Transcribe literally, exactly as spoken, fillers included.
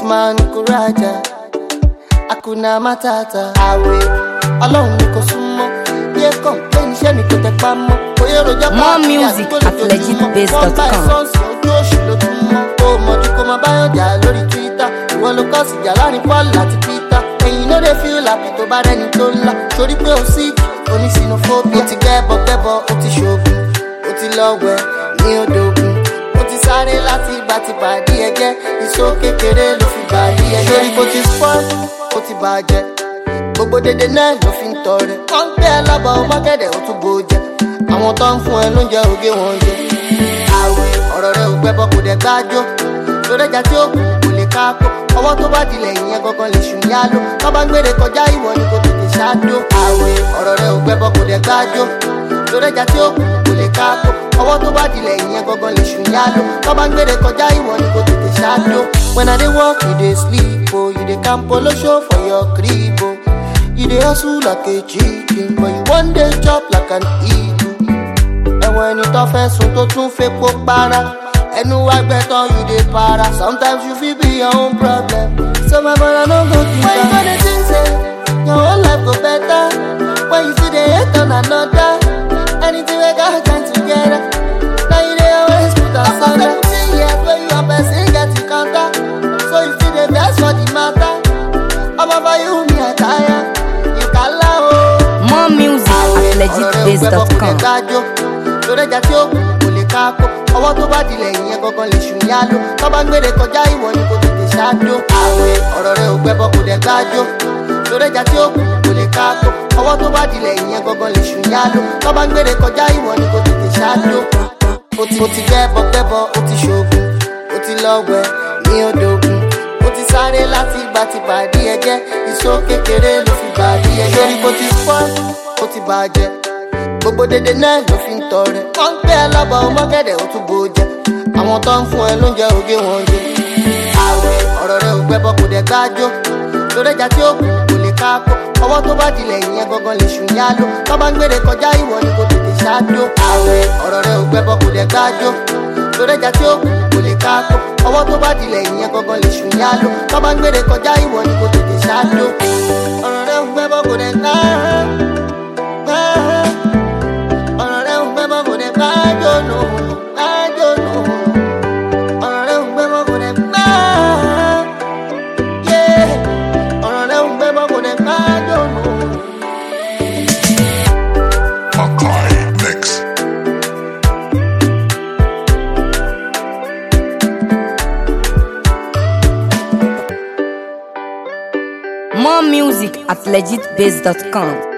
man kuraja, akuna matata. Awe, alone niko sumo. Ye complain she niko te pamo. More music at legit base dot com. Oh, moju ko ma bayo ja lórí Twitter. Iwo lo ko si ja láàrin Paul àti Peter. And you know they feel happy to bá rẹni tó ńlá. Torí pé o sick, o ní xenophobia. O ti gẹ́bọ̀ gẹ́bọ̀, o ti ṣoògùn. O ti lọ́wẹ̀ ní odògùn. O ti sáré láti ìgbà tí bàdí ẹgẹ́. Ìṣó kékeré ló fi bàdí ẹgẹ́. Torí bó ti spoil, o ti bàjẹ́. Gbogbo dédé náà ló fi ń tọrẹ. Wọ́n ń gbé ẹ lábọ̀ ọmọ gẹ́dẹ̀ ó tún bòjẹ́. Àwọn tó ń fún ẹ lóúnjẹ ògé wọn jẹ. Àwẹ̀ ọ̀rọ̀ rẹ̀ ò gbẹ́bọ̀ kò dẹ̀ gbájọ́. Lórẹ́jà tí ó kù kò lè káàkó. Ọwọ́ tó bá dilẹ̀ ìyẹn gangan lè ṣùn yálò. Tó bá ń gbére kọjá ìwọ ni kò tètè ṣáájú. Àwẹ̀ ọ̀rọ̀ rẹ̀ ò gbẹ́bọ̀ kò dẹ̀ gbájọ́. Lórẹ́jà tí ó kù kò lè káàkó. Ọwọ́ tó bá dilẹ̀ ìyẹn gangan lè ṣùn yálò. Tó bá ń gbére kọjá ìwọ ni kò tètè ṣáájú. When I dey work, you dey sleep, oh. You dey camp polo show for your crib, oh. You dey hustle like a chicken, but you one day chop like an eagle. And when you talk first, so to tún fẹ́ kó para. Ẹnu wa gbẹ tán, you dey para. Sometimes you feel be your own problem. So my brother no go think that. When you gonna think say your whole life go better? When you see the hate on another, anything we got time together. Now you dey always put us under. Seventeen years where you are person get you counter. So you see the best for the matter. I'm over you, me I tire. You can lie, oh. More music at legit base dot com. Lórẹ́jà tí ó kù kò lè káàkó. Ọwọ́ tó bá dilẹ̀ ìyẹn gangan lè ṣùn yálò. Tó bá ń gbére kọjá ìwọ ni kò tètè ṣáájú. Àwẹ̀ ọ̀rọ̀ rẹ̀ ò gbẹ́bọ̀ kò dẹ̀ gbájọ́. Lórẹ́jà tí ó kù kò lè káàkó. Ọwọ́ tó bá dilẹ̀ ìyẹn gangan lè ṣùn yálò. Tó bá ń gbére kọjá ìwọ ni kò tètè ṣáájú. O ti gẹ́bọ̀ gẹ́bọ̀, o ti ṣoògùn. O ti lọ́wẹ̀ ní odògùn. O ti sáré láti ìgbà tí bàdí ẹgẹ́. Ìṣó kékeré ló fi bàdí ẹgẹ́. Torí bó ti spoil, o ti bàjẹ́. Gbogbo dédé náà ló fi ń tọrẹ. Wọ́n ń gbé ẹ lábọ̀ ọmọ gẹ́dẹ̀ ó tún bòjẹ́. Àwọn tó ń fún ẹ lóúnjẹ ògé wọn jẹ. Àwẹ̀ ọ̀rọ̀ rẹ̀ ò gbẹ́bọ̀ kò dẹ̀ gbájọ́. Lórẹ́jà tí ó kù kò lè káàkó. Ọwọ́ tó bá dilẹ̀ ìyẹn gangan lè ṣùn yálò. Tó bá ń gbére kọjá ìwọ ni kò tètè ṣáájú. Àwẹ̀ ọ̀rọ̀ rẹ̀ ò gbẹ́bọ̀ kò dẹ̀ gbájọ́. Lórẹ́jà tí ó kù kò lè káàkó. Ọwọ́ tó bá dilẹ̀ ìyẹn gangan lè ṣùn yálò. Tó bá ń gbére kọjá ìwọ ni kò tètè ṣáájú. Ọ̀rọ̀ rẹ̀ ò gbẹ́bọ̀ kò dẹ̀ gbájọ́. More music at legit base dot com.